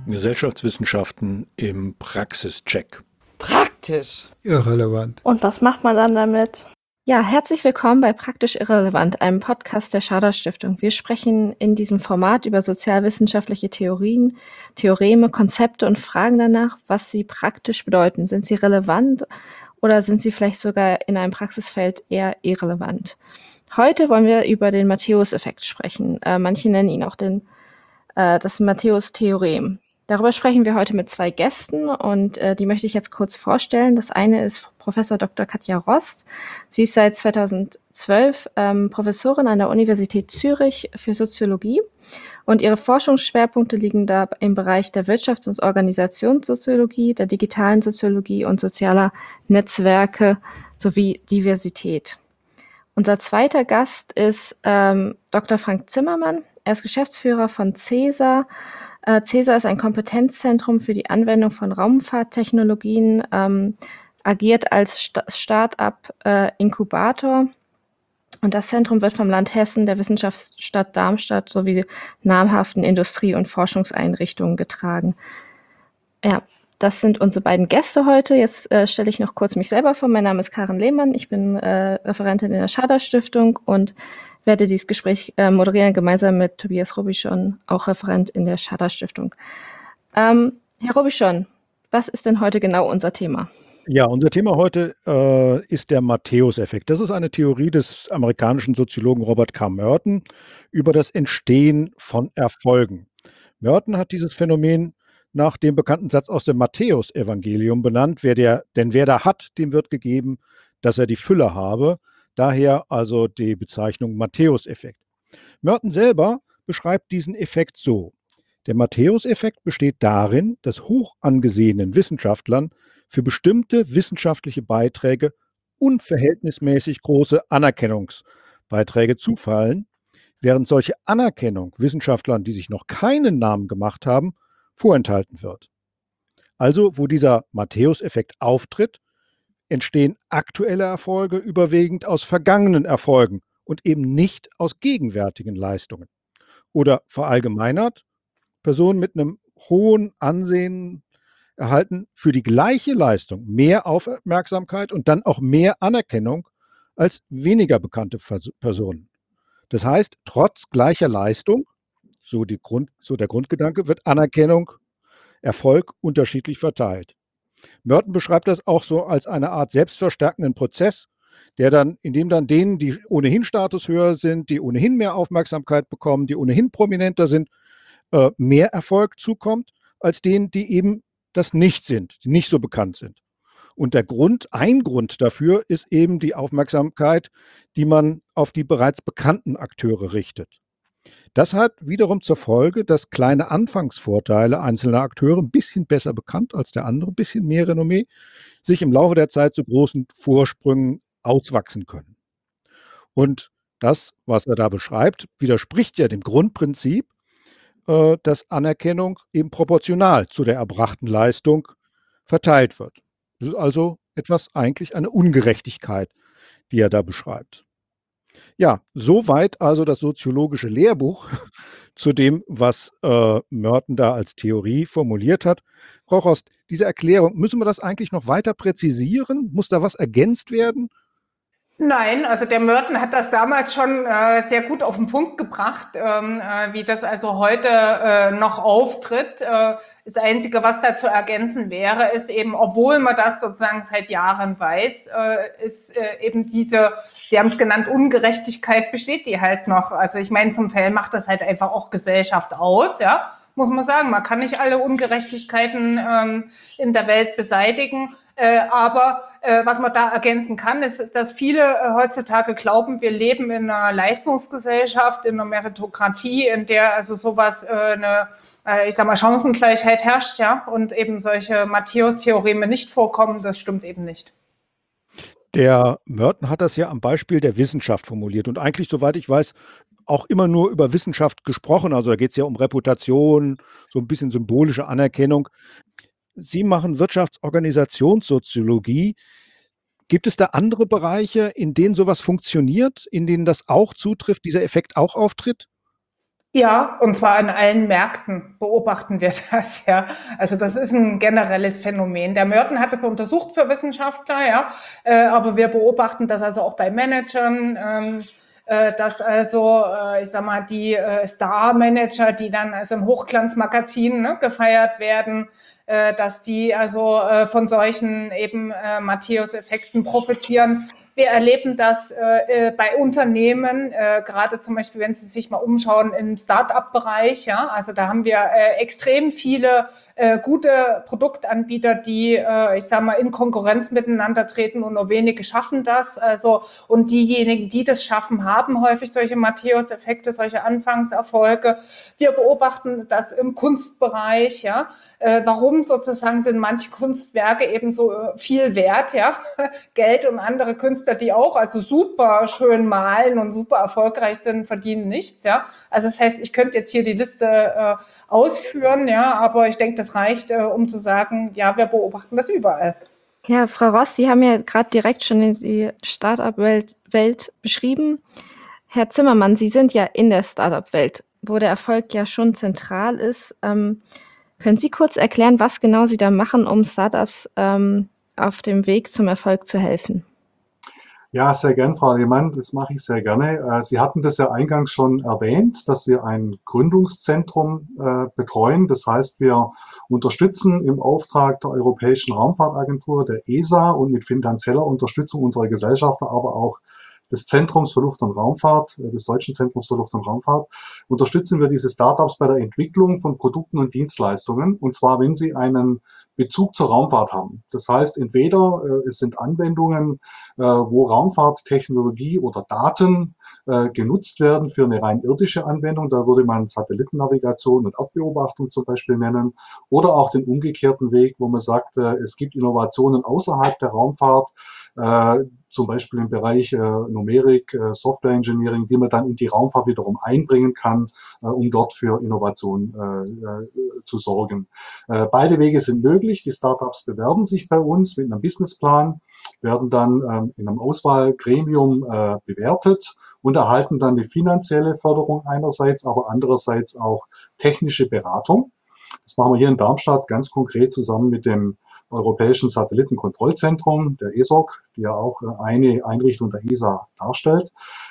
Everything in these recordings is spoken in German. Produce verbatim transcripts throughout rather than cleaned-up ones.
Gesellschaftswissenschaften im Praxischeck. Praktisch. Irrelevant. Und was macht man dann damit? Ja, herzlich willkommen bei Praktisch Irrelevant, einem Podcast der Schader Stiftung. Wir sprechen in diesem Format über sozialwissenschaftliche Theorien, Theoreme, Konzepte und fragen danach, was sie praktisch bedeuten. Sind sie relevant oder sind sie vielleicht sogar in einem Praxisfeld eher irrelevant? Heute wollen wir über den Matthäus-Effekt sprechen. Äh, manche nennen ihn auch den, äh, das Matthäus-Theorem. Darüber sprechen wir heute mit zwei Gästen und äh, die möchte ich jetzt kurz vorstellen. Das eine ist Professor Doktor Katja Rost. Sie ist seit zweitausendzwölf ähm, Professorin an der Universität Zürich für Soziologie und ihre Forschungsschwerpunkte liegen da im Bereich der Wirtschafts- und Organisationssoziologie, der digitalen Soziologie und sozialer Netzwerke sowie Diversität. Unser zweiter Gast ist ähm, Doktor Frank Zimmermann. Er ist Geschäftsführer von CESAR. Äh, CESAR ist ein Kompetenzzentrum für die Anwendung von Raumfahrttechnologien, ähm, agiert als Sta- Start-up-Inkubator. Und das Zentrum wird vom Land Hessen, der Wissenschaftsstadt Darmstadt sowie namhaften Industrie- und Forschungseinrichtungen getragen. Ja, das sind unsere beiden Gäste heute. Jetzt äh, stelle ich noch kurz mich selber vor. Mein Name ist Karin Lehmann. Ich bin äh, Referentin in der Schader Stiftung und werde dieses Gespräch äh, moderieren, gemeinsam mit Tobias Robichon, auch Referent in der Schader Stiftung. Ähm, Herr Robichon, was ist denn heute genau unser Thema? Ja, unser Thema heute äh, ist der Matthäus-Effekt. Das ist eine Theorie des amerikanischen Soziologen Robert K. Merton über das Entstehen von Erfolgen. Merton hat dieses Phänomen nach dem bekannten Satz aus dem Matthäus-Evangelium benannt, wer der, denn wer da hat, dem wird gegeben, dass er die Fülle habe. Daher also die Bezeichnung Matthäus-Effekt. Merton selber beschreibt diesen Effekt so: Der Matthäus-Effekt besteht darin, dass hoch angesehenen Wissenschaftlern für bestimmte wissenschaftliche Beiträge unverhältnismäßig große Anerkennungsbeiträge zufallen, während solche Anerkennung Wissenschaftlern, die sich noch keinen Namen gemacht haben, vorenthalten wird. Also, wo dieser Matthäus-Effekt auftritt, entstehen aktuelle Erfolge überwiegend aus vergangenen Erfolgen und eben nicht aus gegenwärtigen Leistungen. Oder verallgemeinert, Personen mit einem hohen Ansehen erhalten für die gleiche Leistung mehr Aufmerksamkeit und dann auch mehr Anerkennung als weniger bekannte Vers- Personen. Das heißt, trotz gleicher Leistung, so, die Grund, so der Grundgedanke, wird Anerkennung, Erfolg unterschiedlich verteilt. Merton beschreibt das auch so als eine Art selbstverstärkenden Prozess, der dann, in dem dann denen, die ohnehin Status höher sind, die ohnehin mehr Aufmerksamkeit bekommen, die ohnehin prominenter sind, äh, mehr Erfolg zukommt, als denen, die eben das nicht sind, die nicht so bekannt sind. Und der Grund, ein Grund dafür ist eben die Aufmerksamkeit, die man auf die bereits bekannten Akteure richtet. Das hat wiederum zur Folge, dass kleine Anfangsvorteile einzelner Akteure, ein bisschen besser bekannt als der andere, ein bisschen mehr Renommee, sich im Laufe der Zeit zu großen Vorsprüngen auswachsen können. Und das, was er da beschreibt, widerspricht ja dem Grundprinzip, äh, dass Anerkennung eben proportional zu der erbrachten Leistung verteilt wird. Das ist also etwas, eigentlich eine Ungerechtigkeit, die er da beschreibt. Ja, soweit also das soziologische Lehrbuch zu dem, was äh, Merton da als Theorie formuliert hat. Frau Rost, diese Erklärung, müssen wir das eigentlich noch weiter präzisieren? Muss da was ergänzt werden? Nein, also der Merton hat das damals schon äh, sehr gut auf den Punkt gebracht, ähm, äh, wie das also heute äh, noch auftritt. Äh, das Einzige, was da zu ergänzen wäre, ist eben, obwohl man das sozusagen seit Jahren weiß, äh, ist äh, eben diese, Sie haben es genannt, Ungerechtigkeit besteht die halt noch. Also ich meine, zum Teil macht das halt einfach auch Gesellschaft aus, ja, muss man sagen. Man kann nicht alle Ungerechtigkeiten ähm, in der Welt beseitigen. Äh, aber äh, was man da ergänzen kann, ist, dass viele äh, heutzutage glauben, wir leben in einer Leistungsgesellschaft, in einer Meritokratie, in der also sowas, äh, eine, äh, ich sag mal, Chancengleichheit herrscht, ja, und eben solche Matthäus-Theoreme nicht vorkommen. Das stimmt eben nicht. Der Merton hat das ja am Beispiel der Wissenschaft formuliert und eigentlich, soweit ich weiß, auch immer nur über Wissenschaft gesprochen. Also da geht es ja um Reputation, so ein bisschen symbolische Anerkennung. Sie machen Wirtschaftsorganisationssoziologie. Gibt es da andere Bereiche, in denen sowas funktioniert, in denen das auch zutrifft, dieser Effekt auch auftritt? Ja, und zwar an allen Märkten beobachten wir das, ja. Also das ist ein generelles Phänomen. Der Merton hat es untersucht für Wissenschaftler, ja, äh, aber wir beobachten das also auch bei Managern, ähm, äh, dass also, äh, ich sag mal, die äh, Star-Manager, die dann also in Hochglanzmagazinen, ne, gefeiert werden, äh, dass die also äh, von solchen eben äh, Matthäus-Effekten profitieren. Wir erleben das äh, bei Unternehmen, äh, gerade zum Beispiel, wenn Sie sich mal umschauen im Start-up-Bereich. Ja, also da haben wir äh, extrem viele äh, gute Produktanbieter, die, äh, ich sage mal, in Konkurrenz miteinander treten und nur wenige schaffen das. Also und diejenigen, die das schaffen, haben häufig solche Matthäus-Effekte, solche Anfangserfolge. Wir beobachten das im Kunstbereich. Ja, äh, warum sozusagen sind manche Kunstwerke eben so äh, viel wert? Ja, Geld und andere Künstler, die auch also super schön malen und super erfolgreich sind, verdienen nichts, ja. Also das heißt, ich könnte jetzt hier die Liste äh, ausführen, ja, aber ich denke, das reicht, äh, um zu sagen, ja, wir beobachten das überall. Ja, Frau Ross, Sie haben ja gerade direkt schon die Start-up-Welt Welt beschrieben. Herr Zimmermann, Sie sind ja in der Start-up-Welt, wo der Erfolg ja schon zentral ist. Ähm, können Sie kurz erklären, was genau Sie da machen, um Startups ähm, auf dem Weg zum Erfolg zu helfen? Ja, sehr gern, Frau Lehmann, das mache ich sehr gerne. Sie hatten das ja eingangs schon erwähnt, dass wir ein Gründungszentrum äh, betreuen. Das heißt, wir unterstützen im Auftrag der Europäischen Raumfahrtagentur, der E S A, und mit finanzieller Unterstützung unserer Gesellschafter, aber auch des Zentrums für Luft- und Raumfahrt, des Deutschen Zentrums für Luft- und Raumfahrt, unterstützen wir diese Startups bei der Entwicklung von Produkten und Dienstleistungen. Und zwar, wenn sie einen Bezug zur Raumfahrt haben. Das heißt, entweder äh, es sind Anwendungen, äh, wo Raumfahrttechnologie oder Daten äh, genutzt werden für eine rein irdische Anwendung. Da würde man Satellitennavigation und Erdbeobachtung zum Beispiel nennen. Oder auch den umgekehrten Weg, wo man sagt, äh, es gibt Innovationen außerhalb der Raumfahrt, äh, zum Beispiel im Bereich äh, Numerik, äh, Software Engineering, die man dann in die Raumfahrt wiederum einbringen kann, äh, um dort für Innovation äh, äh, zu sorgen. Äh, beide Wege sind möglich. Die Startups bewerben sich bei uns mit einem Businessplan, werden dann ähm, in einem Auswahlgremium äh, bewertet und erhalten dann die finanzielle Förderung einerseits, aber andererseits auch technische Beratung. Das machen wir hier in Darmstadt ganz konkret zusammen mit dem Europäischen Satellitenkontrollzentrum, der E S O C, die ja auch eine Einrichtung der E S A darstellt.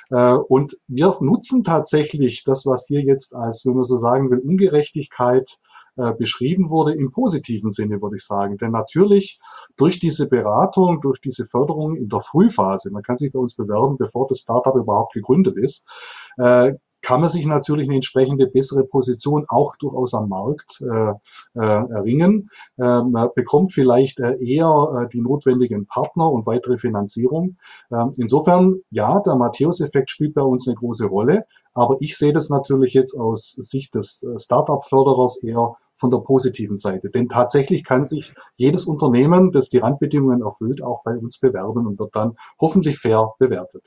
Und wir nutzen tatsächlich das, was hier jetzt als, wenn man so sagen will, Ungerechtigkeit beschrieben wurde, im positiven Sinne, würde ich sagen. Denn natürlich durch diese Beratung, durch diese Förderung in der Frühphase, man kann sich bei uns bewerben, bevor das Startup überhaupt gegründet ist, kann man sich natürlich eine entsprechende bessere Position auch durchaus am Markt äh, äh, erringen. Äh, man bekommt vielleicht äh, eher äh, die notwendigen Partner und weitere Finanzierung. Ähm, insofern, ja, der Matthäus-Effekt spielt bei uns eine große Rolle, aber ich sehe das natürlich jetzt aus Sicht des Start-up-Förderers eher von der positiven Seite. Denn tatsächlich kann sich jedes Unternehmen, das die Randbedingungen erfüllt, auch bei uns bewerben und wird dann hoffentlich fair bewertet.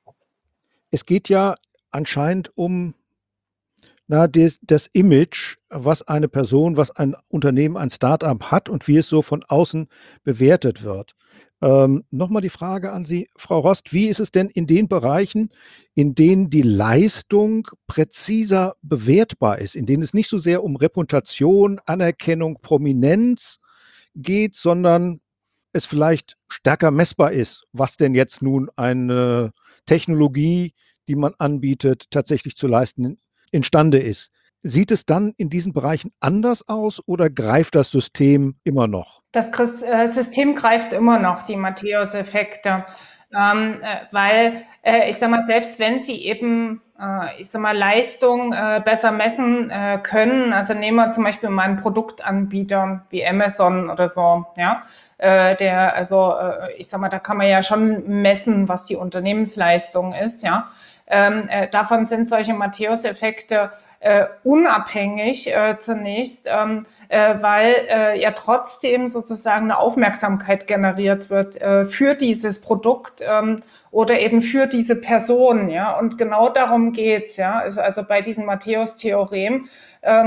Es geht ja anscheinend um na, des, das Image, was eine Person, was ein Unternehmen, ein Start-up hat und wie es so von außen bewertet wird. Ähm, Nochmal die Frage an Sie, Frau Rost, wie ist es denn in den Bereichen, in denen die Leistung präziser bewertbar ist, in denen es nicht so sehr um Reputation, Anerkennung, Prominenz geht, sondern es vielleicht stärker messbar ist, was denn jetzt nun eine Technologie, die man anbietet, tatsächlich zu leisten imstande ist. Sieht es dann in diesen Bereichen anders aus oder greift das System immer noch? Das System greift immer noch, die Matthäus-Effekte, ähm, äh, weil äh, ich sag mal, selbst wenn sie eben, äh, ich sag mal, Leistung äh, besser messen äh, können, also nehmen wir zum Beispiel mal einen Produktanbieter wie Amazon oder so, ja, äh, der, also äh, ich sag mal, da kann man ja schon messen, was die Unternehmensleistung ist, ja. Ähm, äh, davon sind solche Matthäus-Effekte äh, unabhängig äh, zunächst, ähm, äh, weil äh, ja trotzdem sozusagen eine Aufmerksamkeit generiert wird äh, für dieses Produkt ähm, oder eben für diese Person, ja. Und genau darum geht's, ja. Also, also bei diesem Matthäus-Theorem. Ähm,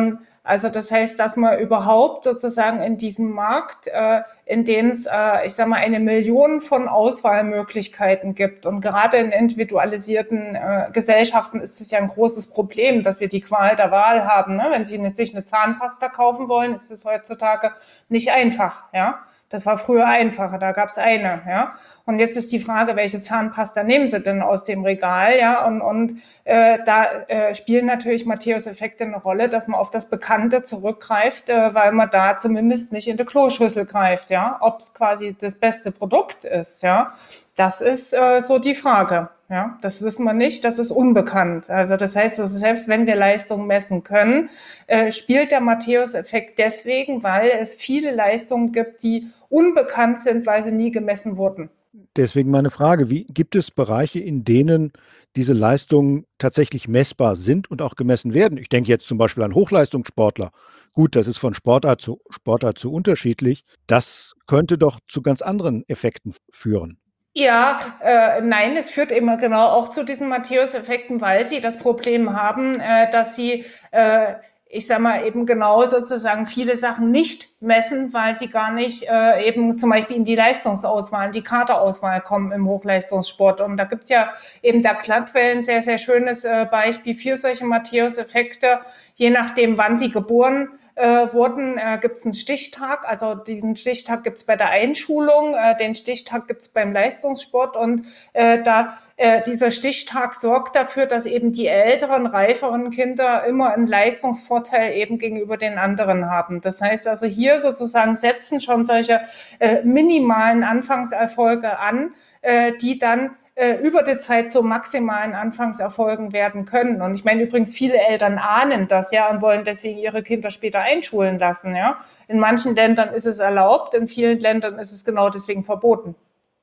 Also das heißt, dass man überhaupt sozusagen in diesem Markt, äh, in dem es, äh, ich sag mal, eine Million von Auswahlmöglichkeiten gibt. Und gerade in individualisierten äh, Gesellschaften ist es ja ein großes Problem, dass wir die Qual der Wahl haben. Ne? Wenn Sie eine, sich eine Zahnpasta kaufen wollen, ist es heutzutage nicht einfach. Ja, das war früher einfacher. Da gab es eine. Ja, und jetzt ist die Frage, welche Zahnpasta nehmen Sie denn aus dem Regal? Ja, und und äh, da äh, spielen natürlich Matthäus-Effekte eine Rolle, dass man auf das Bekannte zurückgreift, äh, weil man da zumindest nicht in die Kloschüssel greift. Ja, ob es quasi das beste Produkt ist. Ja, das ist äh, so die Frage. Ja, das wissen wir nicht, das ist unbekannt. Also das heißt, also selbst wenn wir Leistung messen können, äh, spielt der Matthäus-Effekt deswegen, weil es viele Leistungen gibt, die unbekannt sind, weil sie nie gemessen wurden. Deswegen meine Frage, wie gibt es Bereiche, in denen diese Leistungen tatsächlich messbar sind und auch gemessen werden? Ich denke jetzt zum Beispiel an Hochleistungssportler. Gut, das ist von Sportart zu Sportart zu unterschiedlich. Das könnte doch zu ganz anderen Effekten führen. Ja, äh, nein, es führt immer genau auch zu diesen Matthäus-Effekten, weil sie das Problem haben, äh, dass sie, äh, ich sag mal, eben genau sozusagen viele Sachen nicht messen, weil sie gar nicht äh, eben zum Beispiel in die Leistungsauswahl, in die Kaderauswahl kommen im Hochleistungssport. Und da gibt's ja eben der Gladwell ein sehr, sehr schönes äh, Beispiel für solche Matthäus-Effekte, je nachdem, wann sie geboren Äh, wurden, äh, gibt es einen Stichtag. Also diesen Stichtag gibt es bei der Einschulung, äh, den Stichtag gibt es beim Leistungssport und äh, da äh, dieser Stichtag sorgt dafür, dass eben die älteren, reiferen Kinder immer einen Leistungsvorteil eben gegenüber den anderen haben. Das heißt also hier sozusagen setzen schon solche äh, minimalen Anfangserfolge an, äh, die dann über die Zeit zu maximalen Anfangserfolgen werden können. Und ich meine übrigens, viele Eltern ahnen das ja und wollen deswegen ihre Kinder später einschulen lassen. Ja? In manchen Ländern ist es erlaubt, in vielen Ländern ist es genau deswegen verboten.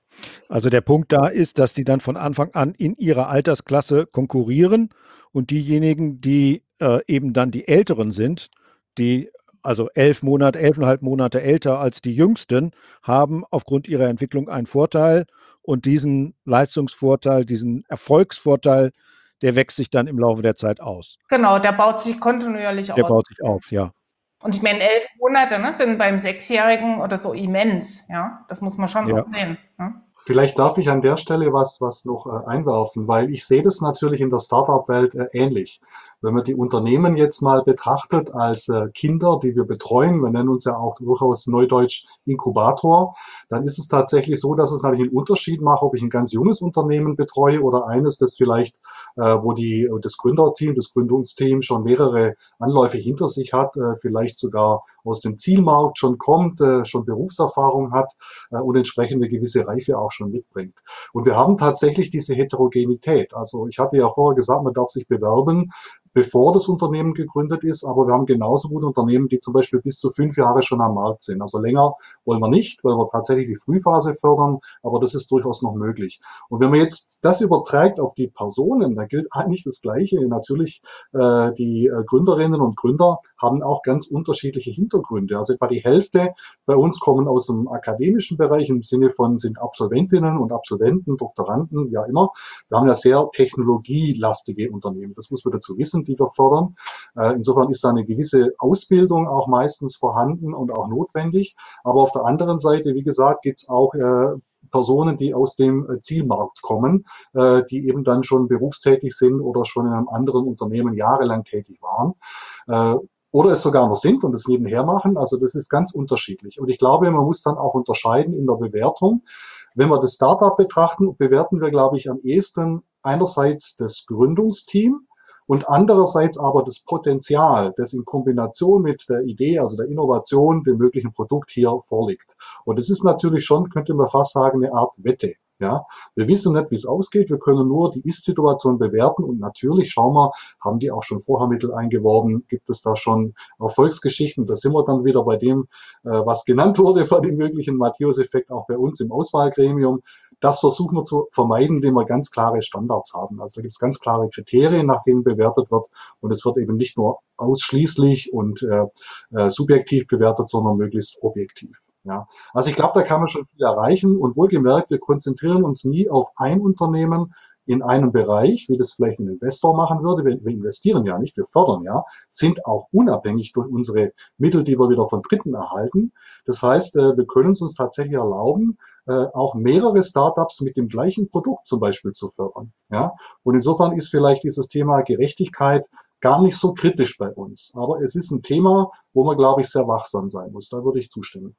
Also der Punkt da ist, dass die dann von Anfang an in ihrer Altersklasse konkurrieren und diejenigen, die äh, eben dann die Älteren sind, die also elf Monate, elfeinhalb Monate älter als die Jüngsten, haben aufgrund ihrer Entwicklung einen Vorteil und diesen Leistungsvorteil, diesen Erfolgsvorteil, der wächst sich dann im Laufe der Zeit aus. Genau, der baut sich kontinuierlich Der aus. baut sich auf, ja. Und ich meine, elf Monate ne, sind beim Sechsjährigen oder so immens. Ja, das muss man schon Ja. auch sehen. Ne? Vielleicht darf ich an der Stelle was, was noch äh, einwerfen, weil ich sehe das natürlich in der Startup-Welt äh, ähnlich. Wenn man die Unternehmen jetzt mal betrachtet als äh, Kinder, die wir betreuen, wir nennen uns ja auch durchaus neudeutsch Inkubator, dann ist es tatsächlich so, dass es natürlich einen Unterschied macht, ob ich ein ganz junges Unternehmen betreue oder eines, das vielleicht, äh, wo die, das Gründerteam, das Gründungsteam schon mehrere Anläufe hinter sich hat, äh, vielleicht sogar aus dem Zielmarkt schon kommt, äh, schon Berufserfahrung hat äh, und entsprechende gewisse Reife auch schon mitbringt. Und wir haben tatsächlich diese Heterogenität. Also ich hatte ja vorher gesagt, man darf sich bewerben, bevor das Unternehmen gegründet ist, aber wir haben genauso gut Unternehmen, die zum Beispiel bis zu fünf Jahre schon am Markt sind. Also länger wollen wir nicht, weil wir tatsächlich die Frühphase fördern, aber das ist durchaus noch möglich. Und wenn man jetzt das überträgt auf die Personen, da gilt eigentlich das Gleiche. Natürlich, äh, die äh, Gründerinnen und Gründer haben auch ganz unterschiedliche Hintergründe. Also etwa die Hälfte bei uns kommen aus dem akademischen Bereich im Sinne von sind Absolventinnen und Absolventen, Doktoranden, ja immer. Wir haben ja sehr technologielastige Unternehmen. Das muss man dazu wissen, die wir fördern. Äh, insofern ist da eine gewisse Ausbildung auch meistens vorhanden und auch notwendig. Aber auf der anderen Seite, wie gesagt, gibt es auch äh, Personen, die aus dem Zielmarkt kommen, äh, die eben dann schon berufstätig sind oder schon in einem anderen Unternehmen jahrelang tätig waren. Äh, oder es sogar noch sind und es nebenher machen. Also das ist ganz unterschiedlich. Und ich glaube, man muss dann auch unterscheiden in der Bewertung. Wenn wir das Startup betrachten, bewerten wir, glaube ich, am ehesten einerseits das Gründungsteam, und andererseits aber das Potenzial, das in Kombination mit der Idee, also der Innovation, dem möglichen Produkt hier vorliegt. Und es ist natürlich schon, könnte man fast sagen, eine Art Wette. Ja, wir wissen nicht, wie es ausgeht. Wir können nur die Ist-Situation bewerten und natürlich schauen wir, haben die auch schon vorher Mittel eingeworben? Gibt es da schon Erfolgsgeschichten? Da sind wir dann wieder bei dem, was genannt wurde, bei dem möglichen Matthäus-Effekt auch bei uns im Auswahlgremium. Das versuchen wir zu vermeiden, indem wir ganz klare Standards haben. Also da gibt es ganz klare Kriterien, nach denen bewertet wird. Und es wird eben nicht nur ausschließlich und äh, äh, subjektiv bewertet, sondern möglichst objektiv. Ja. Also ich glaube, da kann man schon viel erreichen. Und wohlgemerkt, wir konzentrieren uns nie auf ein Unternehmen. in einem Bereich, wie das vielleicht ein Investor machen würde, wir, wir investieren ja nicht, wir fördern ja, sind auch unabhängig durch unsere Mittel, die wir wieder von Dritten erhalten. Das heißt, wir können es uns tatsächlich erlauben, auch mehrere Startups mit dem gleichen Produkt zum Beispiel zu fördern. Ja? Und insofern ist vielleicht dieses Thema Gerechtigkeit gar nicht so kritisch bei uns. Aber es ist ein Thema, wo man, glaube ich, sehr wachsam sein muss. Da würde ich zustimmen.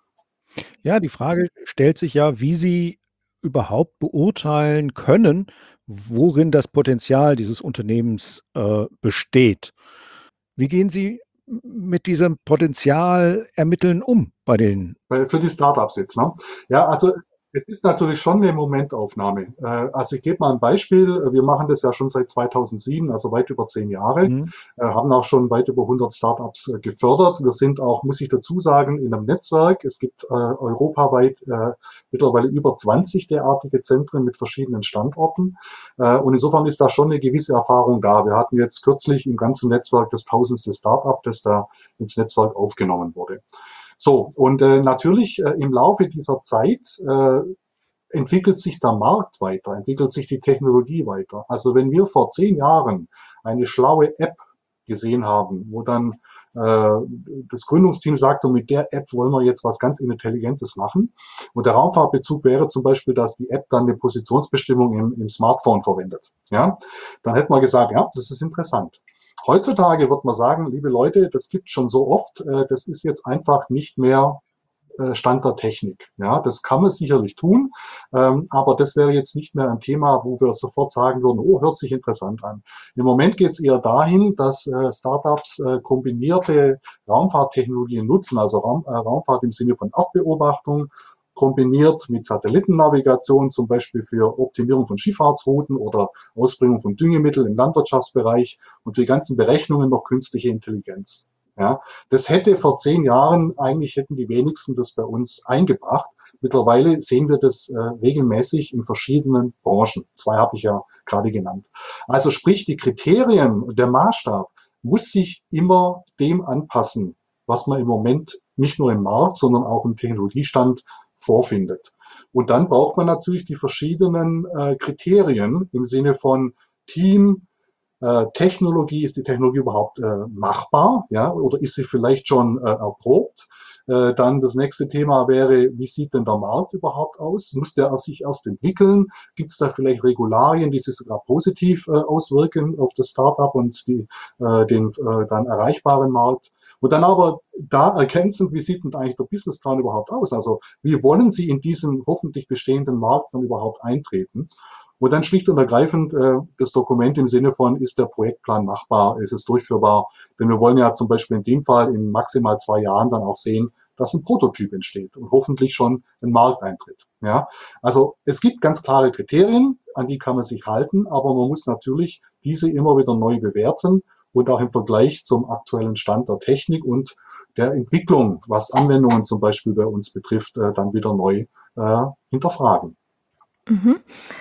Ja, die Frage stellt sich ja, wie Sie überhaupt beurteilen können, worin das Potenzial dieses Unternehmens äh, besteht. Wie gehen Sie m mit diesem Potenzial ermitteln um bei den Für die Startups jetzt, ne? Ja, also es ist natürlich schon eine Momentaufnahme. Also ich gebe mal ein Beispiel. Wir machen das ja schon seit zweitausendsieben, also weit über zehn Jahre, Mhm. haben auch schon weit über hundert Startups gefördert. Wir sind auch, muss ich dazu sagen, in einem Netzwerk. Es gibt äh, europaweit äh, mittlerweile über zwanzig derartige Zentren mit verschiedenen Standorten. Äh, und insofern ist da schon eine gewisse Erfahrung da. Wir hatten jetzt kürzlich im ganzen Netzwerk das tausendste Startup, das da ins Netzwerk aufgenommen wurde. So, und äh, natürlich äh, im Laufe dieser Zeit äh, entwickelt sich der Markt weiter, entwickelt sich die Technologie weiter. Also wenn wir vor zehn Jahren eine schlaue App gesehen haben, wo dann äh, das Gründungsteam sagt, und mit der App wollen wir jetzt was ganz Intelligentes machen. Und der Raumfahrtbezug wäre zum Beispiel, dass die App dann eine Positionsbestimmung im, im Smartphone verwendet. Ja, dann hätte man gesagt, ja, das ist interessant. Heutzutage wird man sagen, liebe Leute, das gibt schon so oft, äh, das ist jetzt einfach nicht mehr äh, Stand der Technik. Ja, das kann man sicherlich tun, ähm, aber das wäre jetzt nicht mehr ein Thema, wo wir sofort sagen würden, oh, hört sich interessant an. Im Moment geht es eher dahin, dass äh, Startups äh, kombinierte Raumfahrttechnologien nutzen, also Raum, äh, Raumfahrt im Sinne von Erdbeobachtung, kombiniert mit Satellitennavigation, zum Beispiel für Optimierung von Schifffahrtsrouten oder Ausbringung von Düngemitteln im Landwirtschaftsbereich und für die ganzen Berechnungen noch künstliche Intelligenz. Ja, das hätte vor zehn Jahren, eigentlich hätten die wenigsten das bei uns eingebracht. Mittlerweile sehen wir das äh, regelmäßig in verschiedenen Branchen. Zwei habe ich ja gerade genannt. Also sprich, die Kriterien, der Maßstab muss sich immer dem anpassen, was man im Moment nicht nur im Markt, sondern auch im Technologiestand vorfindet. Und dann braucht man natürlich die verschiedenen äh, Kriterien im Sinne von Team, äh, Technologie, ist die Technologie überhaupt äh, machbar, ja, oder ist sie vielleicht schon äh, erprobt? Äh, dann das nächste Thema wäre, wie sieht denn der Markt überhaupt aus? Muss der sich erst entwickeln? Gibt es da vielleicht Regularien, die sich sogar positiv äh, auswirken auf das Startup und die, äh, den äh, dann erreichbaren Markt? Und dann aber da ergänzend, wie sieht denn eigentlich der Businessplan überhaupt aus? Also wie wollen Sie in diesen hoffentlich bestehenden Markt dann überhaupt eintreten? Und dann schlicht und ergreifend äh, das Dokument im Sinne von, ist der Projektplan machbar, ist es durchführbar? Denn wir wollen ja zum Beispiel in dem Fall in maximal zwei Jahren dann auch sehen, dass ein Prototyp entsteht und hoffentlich schon ein Markteintritt. Ja? Also es gibt ganz klare Kriterien, an die kann man sich halten, aber man muss natürlich diese immer wieder neu bewerten und auch im Vergleich zum aktuellen Stand der Technik und der Entwicklung, was Anwendungen zum Beispiel bei uns betrifft, äh, dann wieder neu äh, hinterfragen. Mhm.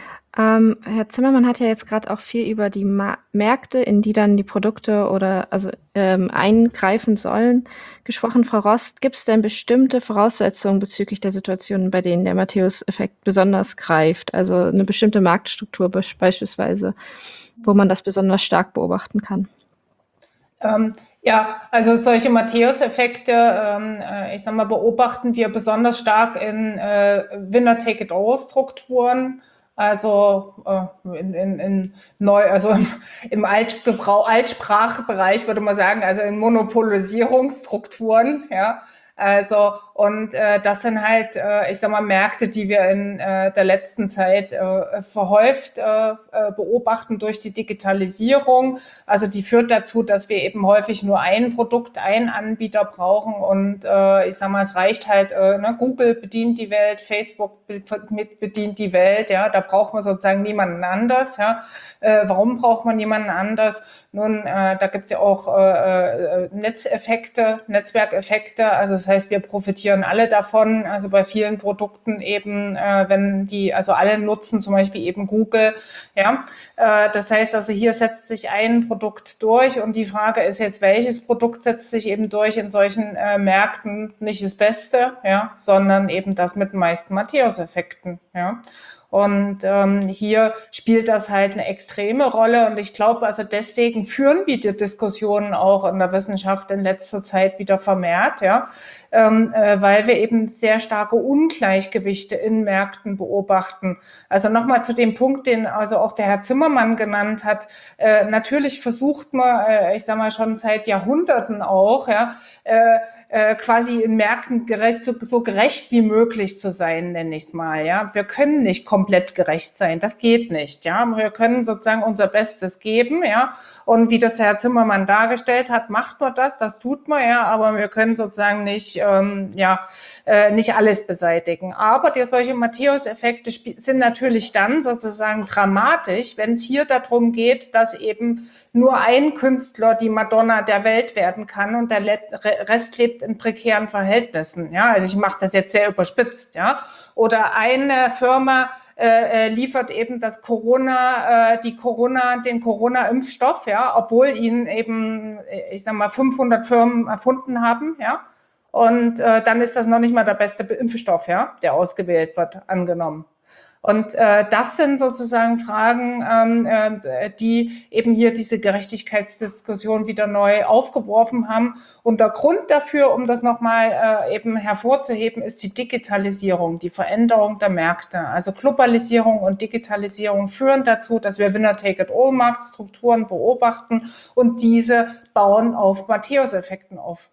Ähm, Herr Zimmermann hat ja jetzt gerade auch viel über die Ma- Märkte, in die dann die Produkte oder also ähm, eingreifen sollen, gesprochen. Frau Rost, gibt es denn bestimmte Voraussetzungen bezüglich der Situationen, bei denen der Matthäus-Effekt besonders greift? Also eine bestimmte Marktstruktur be- beispielsweise, wo man das besonders stark beobachten kann? Ähm, ja, also solche Matthäus-Effekte, ähm, äh, ich sag mal, beobachten wir besonders stark in äh, Winner-Take-it-all-Strukturen. Also äh, in, in, in neu, also im, im Altgebrauch, Altsprachbereich würde man sagen, also in Monopolisierungsstrukturen, ja. Also, und äh, das sind halt, äh, ich sag mal, Märkte, die wir in äh, der letzten Zeit äh, verhäuft äh, beobachten durch die Digitalisierung. Also die führt dazu, dass wir eben häufig nur ein Produkt, einen Anbieter brauchen und äh, ich sag mal, es reicht halt, äh, ne, Google bedient die Welt, Facebook be- mit bedient die Welt, ja, da braucht man sozusagen niemanden anders, ja. Äh, warum braucht man jemanden anders? Nun, äh, da gibt's ja auch äh, Netzeffekte, Netzwerkeffekte, also das heißt, wir profitieren alle davon, also bei vielen Produkten eben, äh, wenn die, also alle nutzen zum Beispiel eben Google, ja, äh, das heißt also, hier setzt sich ein Produkt durch und die Frage ist jetzt, welches Produkt setzt sich eben durch in solchen äh, Märkten, nicht das Beste, ja, sondern eben das mit den meisten Matthäus-Effekten, ja. Und ähm, hier spielt das halt eine extreme Rolle. Und ich glaube, also deswegen führen wir die Diskussionen auch in der Wissenschaft in letzter Zeit wieder vermehrt, ja, ähm, äh, weil wir eben sehr starke Ungleichgewichte in Märkten beobachten. Also nochmal zu dem Punkt, den also auch der Herr Zimmermann genannt hat. Äh, natürlich versucht man, äh, ich sage mal schon seit Jahrhunderten auch, ja, äh, äh, quasi in Märkten gerecht, so, so gerecht wie möglich zu sein, nenne ich es mal. Ja, wir können nicht komplett gerecht sein, das geht nicht. Ja, wir können sozusagen unser Bestes geben. Ja, und wie das Herr Zimmermann dargestellt hat, macht man das, das tut man ja, aber wir können sozusagen nicht, ähm, ja, äh, nicht alles beseitigen. Aber die, solche Matthäus-Effekte sind natürlich dann sozusagen dramatisch, wenn es hier darum geht, dass eben nur ein Künstler die Madonna der Welt werden kann und der Rest lebt in prekären Verhältnissen. Ja, also ich mache das jetzt sehr überspitzt. Ja, oder eine Firma äh, liefert eben das Corona, äh, die Corona, den Corona-Impfstoff, ja, obwohl ihn eben, ich sag mal, fünfhundert Firmen erfunden haben. Ja, und äh, dann ist das noch nicht mal der beste Impfstoff, ja, der ausgewählt wird, angenommen. Und äh, das sind sozusagen Fragen, ähm, äh, die eben hier diese Gerechtigkeitsdiskussion wieder neu aufgeworfen haben. Und der Grund dafür, um das nochmal äh, eben hervorzuheben, ist die Digitalisierung, die Veränderung der Märkte. Also Globalisierung und Digitalisierung führen dazu, dass wir Winner-Take-it-all-Marktstrukturen beobachten und diese bauen auf Matthäus-Effekten auf.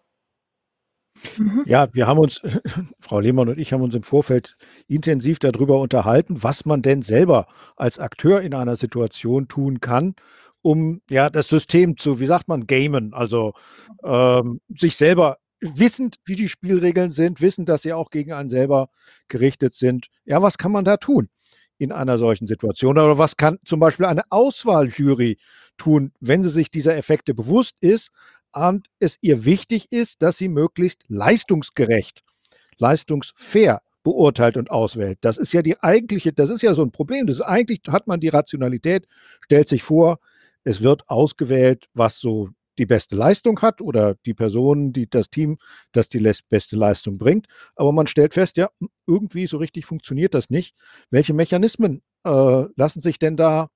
Ja, wir haben uns, Frau Lehmann und ich haben uns im Vorfeld intensiv darüber unterhalten, was man denn selber als Akteur in einer Situation tun kann, um ja das System zu, wie sagt man, gamen, also ähm, sich selber wissend, wie die Spielregeln sind, wissend, dass sie auch gegen einen selber gerichtet sind. Ja, was kann man da tun in einer solchen Situation? Oder was kann zum Beispiel eine Auswahljury tun, wenn sie sich dieser Effekte bewusst ist und es ihr wichtig ist, dass sie möglichst leistungsgerecht, leistungsfair beurteilt und auswählt. Das ist ja die eigentliche, das ist ja so ein Problem. Das ist eigentlich, hat man die Rationalität, stellt sich vor, es wird ausgewählt, was so die beste Leistung hat oder die Person, die das Team, das die beste Leistung bringt. Aber man stellt fest, ja, irgendwie so richtig funktioniert das nicht. Welche Mechanismen äh, lassen sich denn da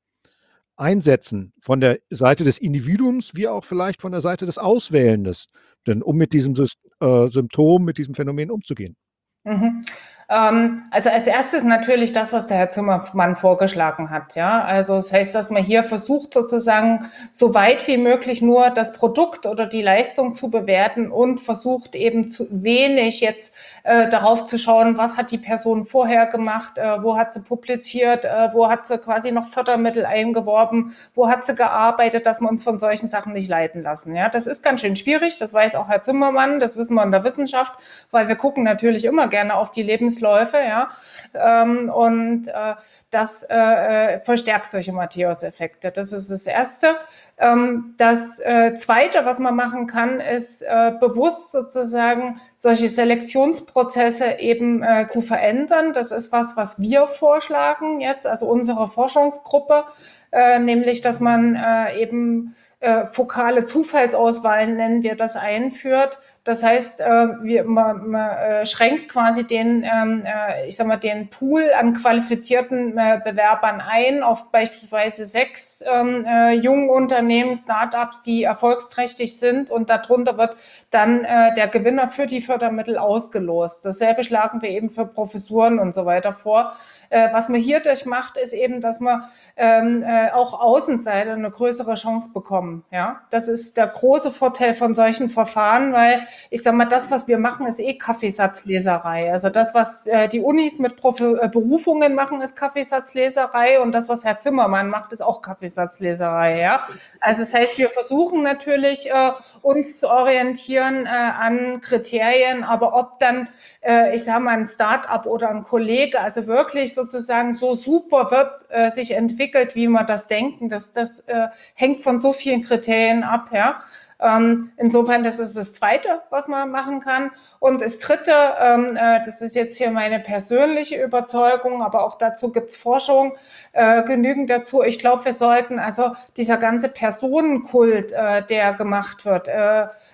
einsetzen von der Seite des Individuums wie auch vielleicht von der Seite des Auswählenden, denn um mit diesem Sys äh, Symptom, mit diesem Phänomen umzugehen? Mhm. Ähm, also als erstes natürlich das, was der Herr Zimmermann vorgeschlagen hat. Ja, also das heißt, dass man hier versucht sozusagen so weit wie möglich nur das Produkt oder die Leistung zu bewerten und versucht eben zu wenig jetzt äh, darauf zu schauen, was hat die Person vorher gemacht, äh, wo hat sie publiziert, äh, wo hat sie quasi noch Fördermittel eingeworben, wo hat sie gearbeitet, dass wir uns von solchen Sachen nicht leiten lassen. Ja, das ist ganz schön schwierig. Das weiß auch Herr Zimmermann. Das wissen wir in der Wissenschaft, weil wir gucken natürlich immer gerne auf die Lebensläufe, ja, ähm, und äh, das äh, verstärkt solche Matthäus-Effekte. Das ist das Erste. Ähm, das äh, Zweite, was man machen kann, ist äh, bewusst sozusagen solche Selektionsprozesse eben äh, zu verändern. Das ist was, was wir vorschlagen jetzt, also unsere Forschungsgruppe, äh, nämlich, dass man äh, eben äh, fokale Zufallsauswahl, nennen wir das, einführt. Das heißt, äh, wir, man, man äh, schränkt quasi den, ähm, äh, ich sag mal, den Pool an qualifizierten äh, Bewerbern ein auf beispielsweise sechs ähm, äh, jungen Unternehmen, Startups, die erfolgsträchtig sind, und darunter wird dann äh, der Gewinner für die Fördermittel ausgelost. Dasselbe schlagen wir eben für Professuren und so weiter vor. Äh, was man hierdurch macht, ist eben, dass man ähm, äh, auch Außenseiter eine größere Chance bekommen. Ja, das ist der große Vorteil von solchen Verfahren, weil ich sage mal, das, was wir machen, ist eh Kaffeesatzleserei. Also das, was äh, die Unis mit Prof äh, Berufungen machen, ist Kaffeesatzleserei, und das, was Herr Zimmermann macht, ist auch Kaffeesatzleserei. Ja, also das heißt, wir versuchen natürlich äh, uns zu orientieren äh, an Kriterien, aber ob dann, äh, ich sage mal, ein Start-up oder ein Kollege, also wirklich sozusagen so super wird, äh, sich entwickelt, wie wir das denken, das, das äh, hängt von so vielen Kriterien ab, ja. Ähm, insofern, das ist das Zweite, was man machen kann. Und das Dritte, ähm, äh, das ist jetzt hier meine persönliche Überzeugung, aber auch dazu gibt's Forschung äh, genügend dazu. Ich glaube, wir sollten also dieser ganze Personenkult, äh, der gemacht wird, äh,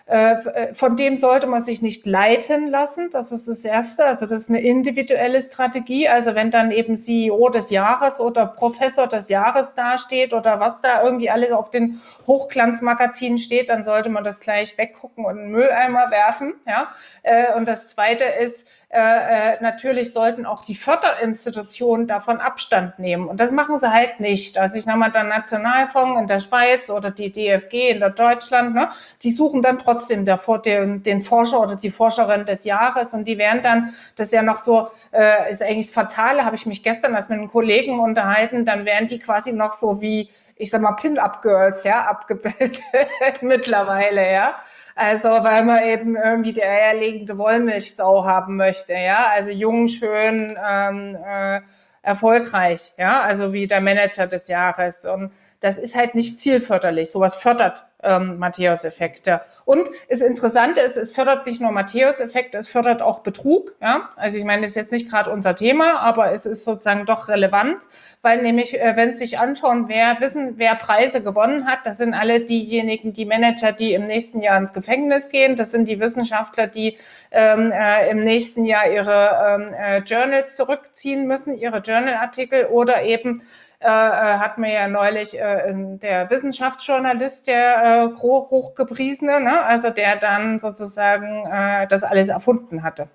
Äh, von dem sollte man sich nicht leiten lassen. Das ist das Erste. Also das ist eine individuelle Strategie. Also wenn dann eben C E O des Jahres oder Professor des Jahres dasteht oder was da irgendwie alles auf den Hochglanzmagazinen steht, dann sollte man das gleich weggucken und in den Mülleimer werfen. Ja? Und das Zweite ist, Äh, natürlich sollten auch die Förderinstitutionen davon Abstand nehmen. Und das machen sie halt nicht. Also ich sage mal, der Nationalfonds in der Schweiz oder die D F G in der Deutschland, ne, die suchen dann trotzdem der, den, den Forscher oder die Forscherin des Jahres und die werden dann, das ist ja noch so, äh, ist eigentlich das Fatale, habe ich mich gestern erst mit einem Kollegen unterhalten, dann werden die quasi noch so wie, ich sag mal, Pin-Up-Girls, ja, abgebildet mittlerweile, ja. Also, weil man eben irgendwie die eierlegende Wollmilchsau haben möchte, ja. Also jung, schön, ähm, äh, erfolgreich, ja. Also wie der Manager des Jahres. Und das ist halt nicht zielförderlich. Sowas fördert ähm, Matthäus-Effekte. Und das Interessante ist, es fördert nicht nur Matthäus-Effekte, es fördert auch Betrug. Ja? Also ich meine, das ist jetzt nicht gerade unser Thema, aber es ist sozusagen doch relevant, weil nämlich, äh, wenn Sie sich anschauen, wer wissen, wer Preise gewonnen hat, das sind alle diejenigen, die Manager, die im nächsten Jahr ins Gefängnis gehen. Das sind die Wissenschaftler, die ähm, äh, im nächsten Jahr ihre ähm, äh, Journals zurückziehen müssen, ihre Journalartikel oder eben Äh, hat mir ja neulich äh, der Wissenschaftsjournalist, der äh, hochgepriesene, ne? Also der dann sozusagen äh, das alles erfunden hatte.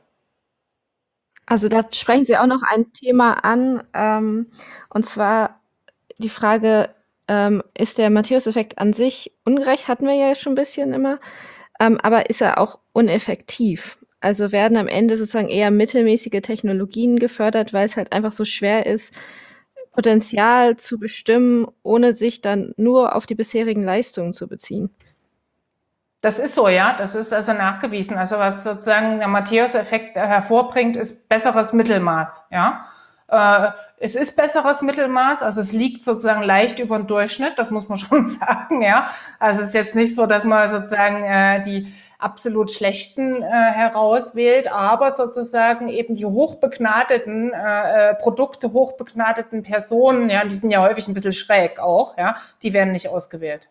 Also da sprechen Sie auch noch ein Thema an, ähm, und zwar die Frage, ähm, ist der Matthäus-Effekt an sich ungerecht, hatten wir ja schon ein bisschen immer, ähm, aber ist er auch uneffektiv? Also werden am Ende sozusagen eher mittelmäßige Technologien gefördert, weil es halt einfach so schwer ist, Potenzial zu bestimmen, ohne sich dann nur auf die bisherigen Leistungen zu beziehen. Das ist so, ja, das ist also nachgewiesen. Also was sozusagen der Matthäus-Effekt hervorbringt, ist besseres Mittelmaß, ja. Äh, es ist besseres Mittelmaß, also es liegt sozusagen leicht über den Durchschnitt, das muss man schon sagen, ja. Also es ist jetzt nicht so, dass man sozusagen äh, die absolut schlechten äh, herauswählt, aber sozusagen eben die hochbegnadeten äh, Produkte, hochbegnadeten Personen, ja, die sind ja häufig ein bisschen schräg auch, ja, die werden nicht ausgewählt.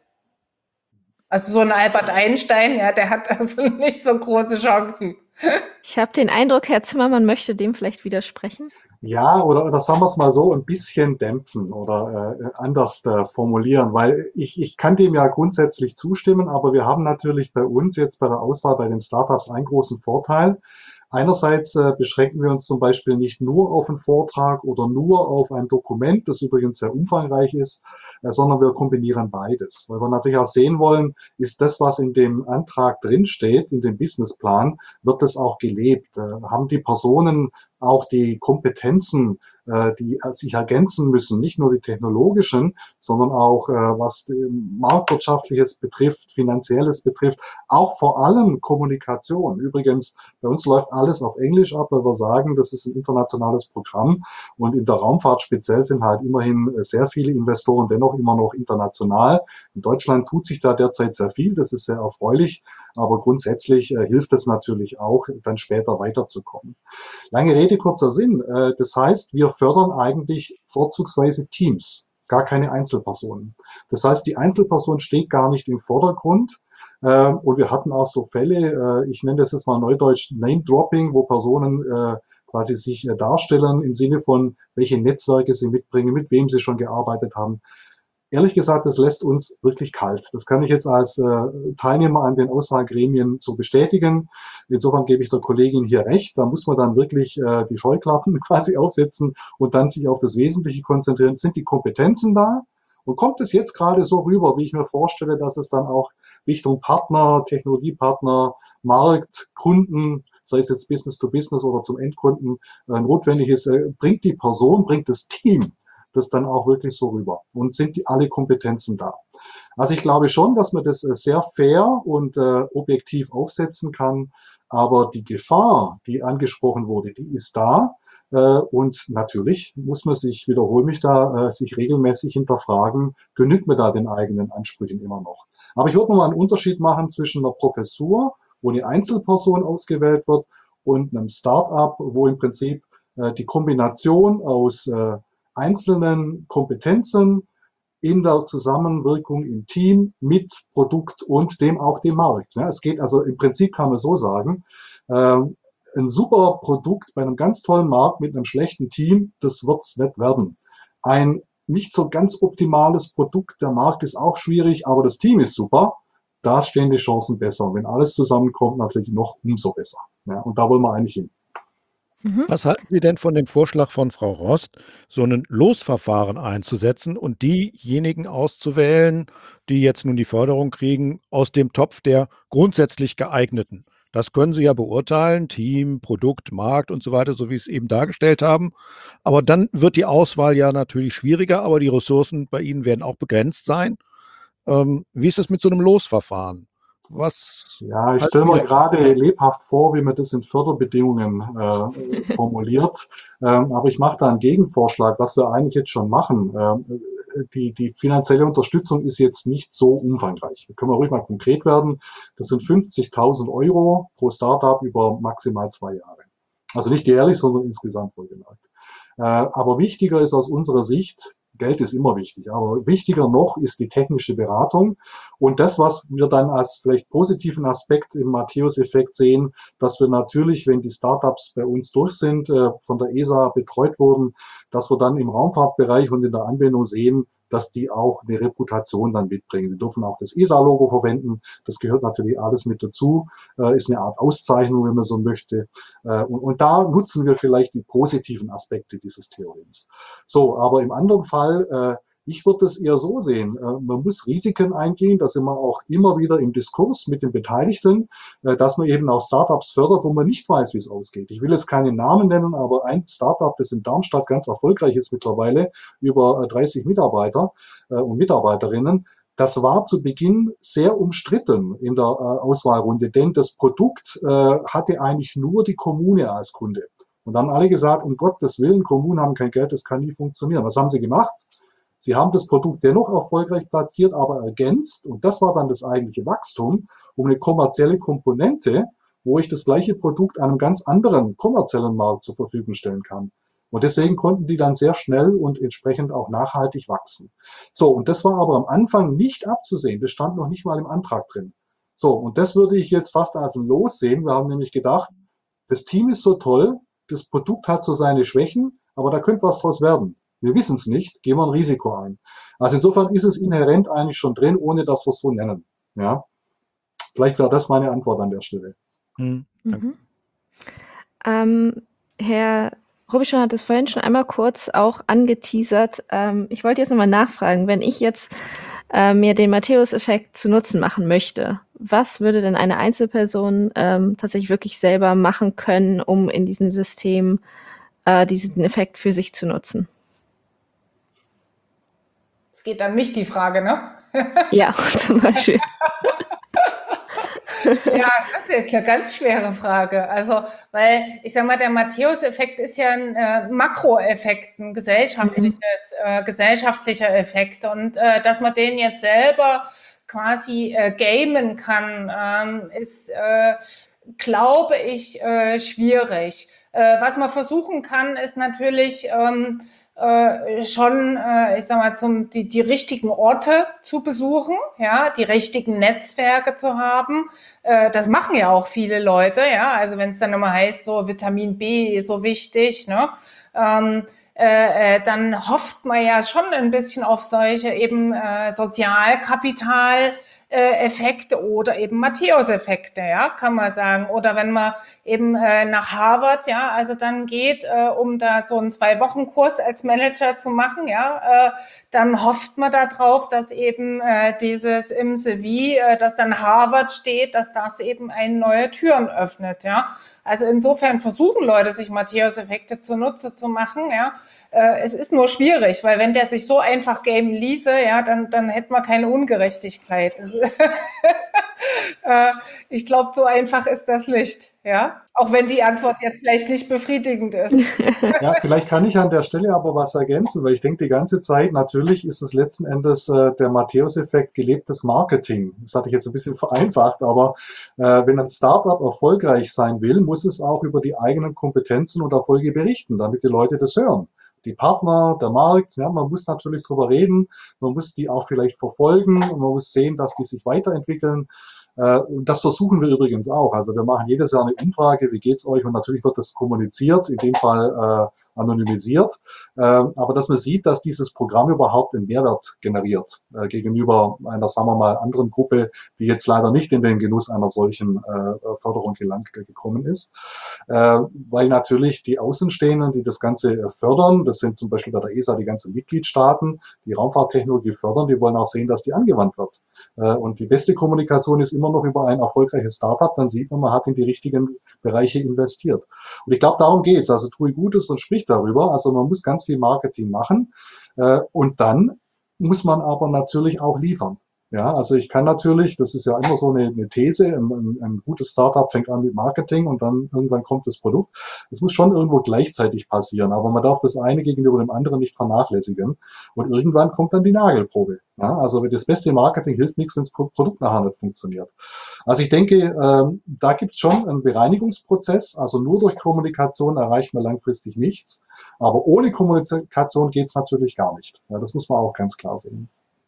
Also so ein Albert Einstein, ja, der hat also nicht so große Chancen. Ich habe den Eindruck, Herr Zimmermann möchte dem vielleicht widersprechen. Ja, oder, oder sagen wir es mal so, ein bisschen dämpfen oder äh, anders äh, formulieren, weil ich, ich kann dem ja grundsätzlich zustimmen, aber wir haben natürlich bei uns jetzt bei der Auswahl bei den Startups einen großen Vorteil. Einerseits äh, beschränken wir uns zum Beispiel nicht nur auf einen Vortrag oder nur auf ein Dokument, das übrigens sehr umfangreich ist, äh, sondern wir kombinieren beides, weil wir natürlich auch sehen wollen, ist das, was in dem Antrag drinsteht, in dem Businessplan, wird das auch gelebt? Äh, haben die Personen auch die Kompetenzen, äh, die sich ergänzen müssen, nicht nur die technologischen, sondern auch äh, was Marktwirtschaftliches betrifft, Finanzielles betrifft, auch vor allem Kommunikation. Übrigens, bei uns läuft alles auf Englisch ab, weil wir sagen, das ist ein internationales Programm und in der Raumfahrt speziell sind halt immerhin sehr viele Investoren dennoch immer noch international. In Deutschland tut sich da derzeit sehr viel, das ist sehr erfreulich, aber grundsätzlich äh, hilft es natürlich auch, dann später weiterzukommen. Lange Rede, kurzer Sinn. Äh, das heißt, wir fördern eigentlich vorzugsweise Teams, gar keine Einzelpersonen. Das heißt, die Einzelperson steht gar nicht im Vordergrund. Äh, und wir hatten auch so Fälle, äh, ich nenne das jetzt mal neudeutsch Name-Dropping, wo Personen äh, quasi sich äh, darstellen im Sinne von, welche Netzwerke sie mitbringen, mit wem sie schon gearbeitet haben. Ehrlich gesagt, das lässt uns wirklich kalt. Das kann ich jetzt als äh, Teilnehmer an den Auswahlgremien so bestätigen. Insofern gebe ich der Kollegin hier recht. Da muss man dann wirklich äh, die Scheuklappen quasi aufsetzen und dann sich auf das Wesentliche konzentrieren. Sind die Kompetenzen da? Und kommt es jetzt gerade so rüber, wie ich mir vorstelle, dass es dann auch Richtung Partner, Technologiepartner, Markt, Kunden, sei es jetzt Business to Business oder zum Endkunden, äh, notwendig ist, äh, bringt die Person, bringt das Team das dann auch wirklich so rüber und sind die alle Kompetenzen da. Also ich glaube schon, dass man das äh, sehr fair und äh, objektiv aufsetzen kann, aber die Gefahr, die angesprochen wurde, die ist da. Und natürlich muss man sich, wiederhole mich da, sich regelmäßig hinterfragen, genügt mir da den eigenen Ansprüchen immer noch. Aber ich würde noch mal einen Unterschied machen zwischen einer Professur, wo eine Einzelperson ausgewählt wird, und einem Start-up, wo im Prinzip die Kombination aus einzelnen Kompetenzen in der Zusammenwirkung im Team mit Produkt und dem auch dem Markt. Ja, es geht also im Prinzip, kann man so sagen, ähm, ein super Produkt bei einem ganz tollen Markt mit einem schlechten Team, das wird's nicht werden. Ein nicht so ganz optimales Produkt, der Markt ist auch schwierig, aber das Team ist super, da stehen die Chancen besser. Und wenn alles zusammenkommt, natürlich noch umso besser. Ja, und da wollen wir eigentlich hin. Mhm. Was halten Sie denn von dem Vorschlag von Frau Rost, so ein Losverfahren einzusetzen und diejenigen auszuwählen, die jetzt nun die Förderung kriegen, aus dem Topf der grundsätzlich Geeigneten? Das können Sie ja beurteilen, Team, Produkt, Markt und so weiter, so wie Sie es eben dargestellt haben. Aber dann wird die Auswahl ja natürlich schwieriger, aber die Ressourcen bei Ihnen werden auch begrenzt sein. Ähm, wie ist es mit so einem Losverfahren? Was Ja, ich halten stelle Sie mir davon? gerade lebhaft vor, wie man das in Förderbedingungen äh, formuliert. Ähm, aber ich mache da einen Gegenvorschlag, was wir eigentlich jetzt schon machen. Ähm, die, die finanzielle Unterstützung ist jetzt nicht so umfangreich. Da können wir ruhig mal konkret werden. Das sind fünfzigtausend Euro pro Startup über maximal zwei Jahre. Also nicht jährlich, sondern insgesamt wohlgemerkt. Äh, aber wichtiger ist aus unserer Sicht, Geld ist immer wichtig, aber wichtiger noch ist die technische Beratung und das, was wir dann als vielleicht positiven Aspekt im Matthäus-Effekt sehen, dass wir natürlich, wenn die Startups bei uns durch sind, äh, von der E S A betreut wurden, dass wir dann im Raumfahrtbereich und in der Anwendung sehen, dass die auch eine Reputation dann mitbringen. Wir dürfen auch das E S A-Logo verwenden. Das gehört natürlich alles mit dazu. Äh, ist eine Art Auszeichnung, wenn man so möchte. Äh, und, und da nutzen wir vielleicht die positiven Aspekte dieses Theorems. So, aber im anderen Fall, äh, ich würde es eher so sehen, äh, man muss Risiken eingehen, da sind wir auch immer wieder im Diskurs mit den Beteiligten, äh, dass man eben auch Startups fördert, wo man nicht weiß, wie es ausgeht. Ich will jetzt keine Namen nennen, aber ein Startup, das in Darmstadt ganz erfolgreich ist mittlerweile, über äh, dreißig Mitarbeiter äh, und Mitarbeiterinnen, das war zu Beginn sehr umstritten in der äh, Auswahlrunde, denn das Produkt äh, hatte eigentlich nur die Kommune als Kunde. Und dann haben alle gesagt, um Gottes Willen, Kommunen haben kein Geld, das kann nie funktionieren. Was haben sie gemacht? Sie haben das Produkt dennoch erfolgreich platziert, aber ergänzt, und das war dann das eigentliche Wachstum, um eine kommerzielle Komponente, wo ich das gleiche Produkt einem ganz anderen kommerziellen Markt zur Verfügung stellen kann. Und deswegen konnten die dann sehr schnell und entsprechend auch nachhaltig wachsen. So, und das war aber am Anfang nicht abzusehen. Das stand noch nicht mal im Antrag drin. So, und das würde ich jetzt fast als ein Los sehen. Wir haben nämlich gedacht, das Team ist so toll, das Produkt hat so seine Schwächen, aber da könnte was draus werden. Wir wissen es nicht, gehen wir ein Risiko ein. Also insofern ist es inhärent eigentlich schon drin, ohne dass wir es so nennen. Ja, vielleicht wäre das meine Antwort an der Stelle. Hm, danke. Mhm. Ähm, Herr Robichon hat es vorhin schon einmal kurz auch angeteasert. Ähm, ich wollte jetzt nochmal nachfragen, wenn ich jetzt äh, mir den Matthäus-Effekt zu Nutzen machen möchte, was würde denn eine Einzelperson ähm, tatsächlich wirklich selber machen können, um in diesem System äh, diesen Effekt für sich zu nutzen? Es geht an mich die Frage, ne? Ja, zum Beispiel. Ja, das ist jetzt eine ganz schwere Frage. Also, weil ich sag mal, der Matthäus-Effekt ist ja ein äh, Makroeffekt, ein gesellschaftliches, äh, gesellschaftlicher Effekt. Und äh, dass man den jetzt selber quasi äh, gamen kann, ähm, ist, äh, glaube ich, äh, schwierig. Äh, was man versuchen kann, ist natürlich ähm, äh, schon, äh, ich sag mal, zum, die, die richtigen Orte zu besuchen, ja, die richtigen Netzwerke zu haben. Äh, das machen ja auch viele Leute, ja. Also wenn es dann immer heißt, so Vitamin B ist so wichtig, ne? Ähm, äh, äh, dann hofft man ja schon ein bisschen auf solche eben äh, Sozialkapital. Äh, Effekte oder eben Matthäus-Effekte, ja, kann man sagen. Oder wenn man eben äh, nach Harvard, ja, also dann geht, äh, um da so einen Zwei-Wochen-Kurs als Manager zu machen, ja, äh, dann hofft man darauf, dass eben äh, dieses im C V, äh, dass dann Harvard steht, dass das eben einen neue Türen öffnet, ja. Also insofern versuchen Leute, sich Matthäus-Effekte zunutze zu machen, ja. Äh, es ist nur schwierig, weil wenn der sich so einfach gamen ließe, ja, dann, dann hätten wir keine Ungerechtigkeit. äh, ich glaube, so einfach ist das nicht, ja. Auch wenn die Antwort jetzt vielleicht nicht befriedigend ist. Ja, vielleicht kann ich an der Stelle aber was ergänzen, weil ich denke die ganze Zeit, natürlich ist es letzten Endes äh, der Matthäus-Effekt gelebtes Marketing. Das hatte ich jetzt ein bisschen vereinfacht, aber äh, wenn ein Startup erfolgreich sein will, muss es auch über die eigenen Kompetenzen und Erfolge berichten, damit die Leute das hören. die Partner, der Markt. Ja, man muss natürlich drüber reden, man muss die auch vielleicht verfolgen und man muss sehen, dass die sich weiterentwickeln. Äh, und das versuchen wir übrigens auch. Also wir machen jedes Jahr eine Umfrage, wie geht's euch? Und natürlich wird das kommuniziert, in dem Fall äh, anonymisiert. Äh, aber dass man sieht, dass dieses Programm überhaupt einen Mehrwert generiert äh, gegenüber einer, sagen wir mal, anderen Gruppe, die jetzt leider nicht in den Genuss einer solchen äh, Förderung gelangt gekommen ist. Äh, weil natürlich die Außenstehenden, die das Ganze äh, fördern, das sind zum Beispiel bei der E S A die ganzen Mitgliedstaaten, die Raumfahrttechnologie fördern, die wollen auch sehen, dass die angewandt wird. Äh, und die beste Kommunikation ist immer noch über ein erfolgreiches Startup, dann sieht man, man hat in die richtigen Bereiche investiert. Und ich glaube, darum geht's. Also tue Gutes und sprich darüber. Also man muss ganz viel Marketing machen. Äh, und dann muss man aber natürlich auch liefern. Ja, also ich kann natürlich, das ist ja immer so eine, eine These, ein, ein, ein gutes Startup fängt an mit Marketing und dann irgendwann kommt das Produkt. Das muss schon irgendwo gleichzeitig passieren, aber man darf das eine gegenüber dem anderen nicht vernachlässigen. Und irgendwann kommt dann die Nagelprobe. Ja, also das beste Marketing hilft nichts, wenn das Produkt nachher nicht funktioniert. Also ich denke, ähm, da gibt es schon einen Bereinigungsprozess. Also nur durch Kommunikation erreicht man langfristig nichts. Aber ohne Kommunikation geht es natürlich gar nicht. Ja, das muss man auch ganz klar sehen.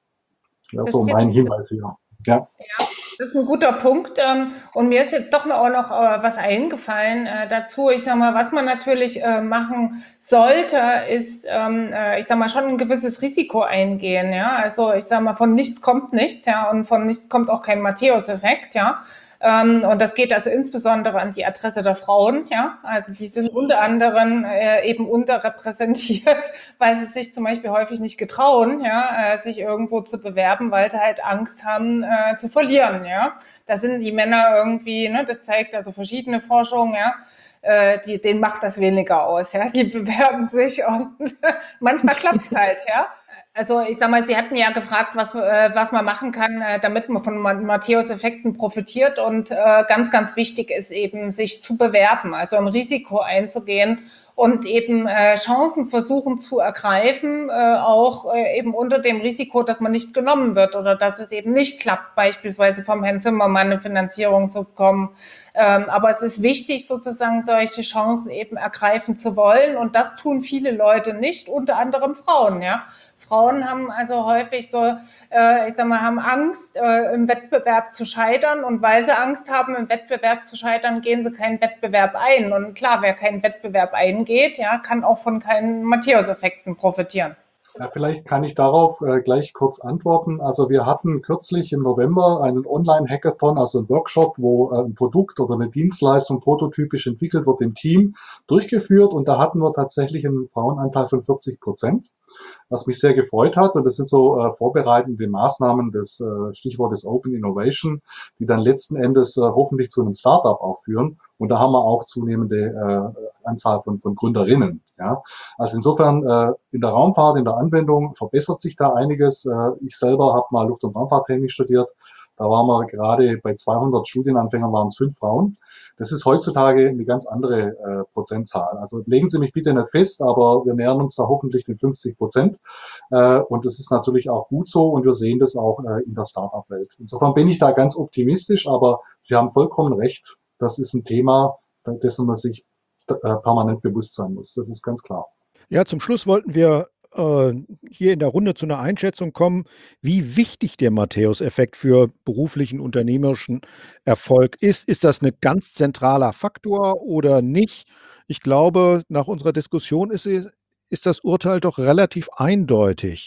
Ja, so mein Hinweis hier. Ja. Ja, das ist ein guter Punkt. Und mir ist jetzt doch auch noch was eingefallen dazu. Ich sag mal, was man natürlich machen sollte, ist, ich sag mal, schon ein gewisses Risiko eingehen. Ja, also ich sag mal, von nichts kommt nichts. Ja, und von nichts kommt auch kein Matthäus-Effekt. Ja. Und das geht also insbesondere an die Adresse der Frauen, ja. Also die sind unter anderem äh, eben unterrepräsentiert, weil sie sich zum Beispiel häufig nicht getrauen, ja, äh, sich irgendwo zu bewerben, weil sie halt Angst haben äh, zu verlieren, ja. Da sind die Männer irgendwie, ne, das zeigt also verschiedene Forschungen, ja. Äh, die, denen macht das weniger aus, ja. Die bewerben sich und manchmal klappt es halt, ja. Also ich sag mal, Sie hatten ja gefragt, was, äh, was man machen kann, äh, damit man von Matthäus-Effekten profitiert. Und äh, ganz, ganz wichtig ist eben, sich zu bewerben, also ein Risiko einzugehen und eben äh, Chancen versuchen zu ergreifen, äh, auch äh, eben unter dem Risiko, dass man nicht genommen wird oder dass es eben nicht klappt, beispielsweise vom Herrn Zimmermann eine Finanzierung zu bekommen. Ähm, aber es ist wichtig, sozusagen solche Chancen eben ergreifen zu wollen. Und das tun viele Leute nicht, unter anderem Frauen, ja. Frauen haben also häufig so, äh, ich sag mal, haben Angst, äh, im Wettbewerb zu scheitern. Und weil sie Angst haben, im Wettbewerb zu scheitern, gehen sie keinen Wettbewerb ein. Und klar, wer keinen Wettbewerb eingeht, ja, kann auch von keinen Matthäus-Effekten profitieren. Ja, vielleicht kann ich darauf äh, gleich kurz antworten. Also wir hatten kürzlich im November einen Online-Hackathon, also einen Workshop, wo äh, ein Produkt oder eine Dienstleistung prototypisch entwickelt wird im Team, durchgeführt. Und da hatten wir tatsächlich einen Frauenanteil von vierzig Prozent. Was mich sehr gefreut hat. Und das sind so äh, vorbereitende Maßnahmen des äh, Stichwortes Open Innovation, die dann letzten Endes äh, hoffentlich zu einem Startup auch führen. Und da haben wir auch zunehmende äh, Anzahl von, von Gründerinnen. Ja. Also insofern äh, in der Raumfahrt, in der Anwendung verbessert sich da einiges. Äh, ich selber habe mal Luft- und Raumfahrttechnik studiert. Da waren wir gerade bei zweihundert Studienanfängern, waren es fünf Frauen. Das ist heutzutage eine ganz andere äh, Prozentzahl. Also legen Sie mich bitte nicht fest, aber wir nähern uns da hoffentlich den fünfzig Prozent. Äh, und das ist natürlich auch gut so und wir sehen das auch äh, in der Start-up-Welt. Insofern bin ich da ganz optimistisch, aber Sie haben vollkommen recht. Das ist ein Thema, dessen man sich äh, permanent bewusst sein muss. Das ist ganz klar. Ja, zum Schluss wollten wir hier in der Runde zu einer Einschätzung kommen, wie wichtig der Matthäus-Effekt für beruflichen, unternehmerischen Erfolg ist. Ist das ein ganz zentraler Faktor oder nicht? Ich glaube, nach unserer Diskussion ist, ist das Urteil doch relativ eindeutig.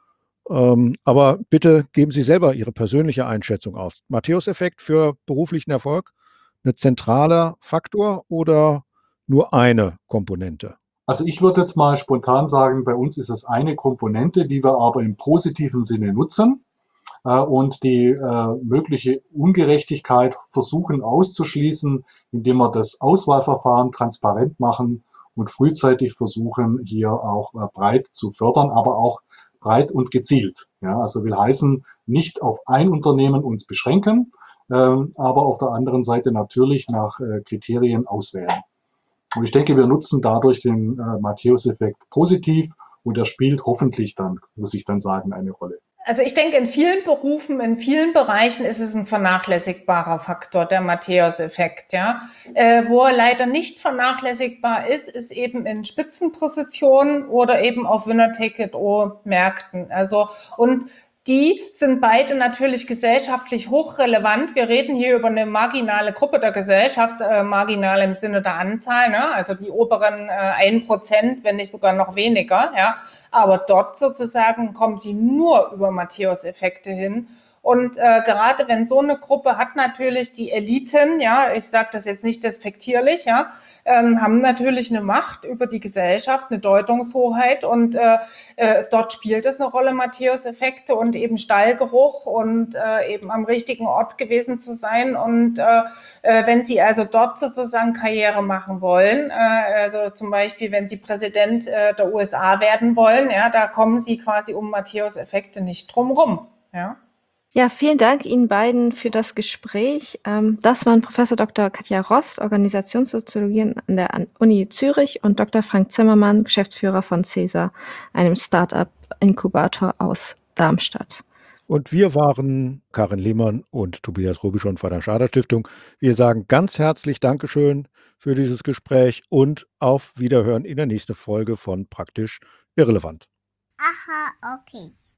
Ähm, aber bitte geben Sie selber Ihre persönliche Einschätzung aus. Matthäus-Effekt für beruflichen Erfolg, ein zentraler Faktor oder nur eine Komponente? Also ich würde jetzt mal spontan sagen, bei uns ist es eine Komponente, die wir aber im positiven Sinne nutzen äh, und die äh, mögliche Ungerechtigkeit versuchen auszuschließen, indem wir das Auswahlverfahren transparent machen und frühzeitig versuchen, hier auch äh, breit zu fördern, aber auch breit und gezielt. Ja, also will heißen, nicht auf ein Unternehmen uns beschränken, äh, aber auf der anderen Seite natürlich nach äh, Kriterien auswählen. Und ich denke, wir nutzen dadurch den äh, Matthäus-Effekt positiv und er spielt hoffentlich dann, muss ich dann sagen, eine Rolle. Also ich denke, in vielen Berufen, in vielen Bereichen ist es ein vernachlässigbarer Faktor, der Matthäus-Effekt, ja. Äh, wo er leider nicht vernachlässigbar ist, ist eben in Spitzenpositionen oder eben auf Winner-Take-it-all-Märkten. Also, und die sind beide natürlich gesellschaftlich hochrelevant. Wir reden hier über eine marginale Gruppe der Gesellschaft, äh, marginal im Sinne der Anzahl, ne? Also die oberen ein äh, Prozent, wenn nicht sogar noch weniger, ja. Aber dort sozusagen kommen sie nur über Matthäus-Effekte hin. Und äh, gerade wenn so eine Gruppe hat natürlich die Eliten, ja, ich sage das jetzt nicht despektierlich, ja, ähm, haben natürlich eine Macht über die Gesellschaft, eine Deutungshoheit und äh, äh, dort spielt es eine Rolle, Matthäus-Effekte und eben Stallgeruch und äh, eben am richtigen Ort gewesen zu sein und äh, äh, wenn Sie also dort sozusagen Karriere machen wollen, äh, also zum Beispiel, wenn Sie Präsident äh, der U S A werden wollen, ja, da kommen Sie quasi um Matthäus-Effekte nicht drum rum, ja. Ja, vielen Dank Ihnen beiden für das Gespräch. Das waren Professor Doktor Katja Rost, Organisationssoziologin an der Uni Zürich und Doktor Frank Zimmermann, Geschäftsführer von CESA, einem Start-up-Inkubator aus Darmstadt. Und wir waren Karin Lehmann und Tobias Robischon von der Schader Stiftung. Wir sagen ganz herzlich Dankeschön für dieses Gespräch und auf Wiederhören in der nächsten Folge von Praktisch Irrelevant. Aha, okay.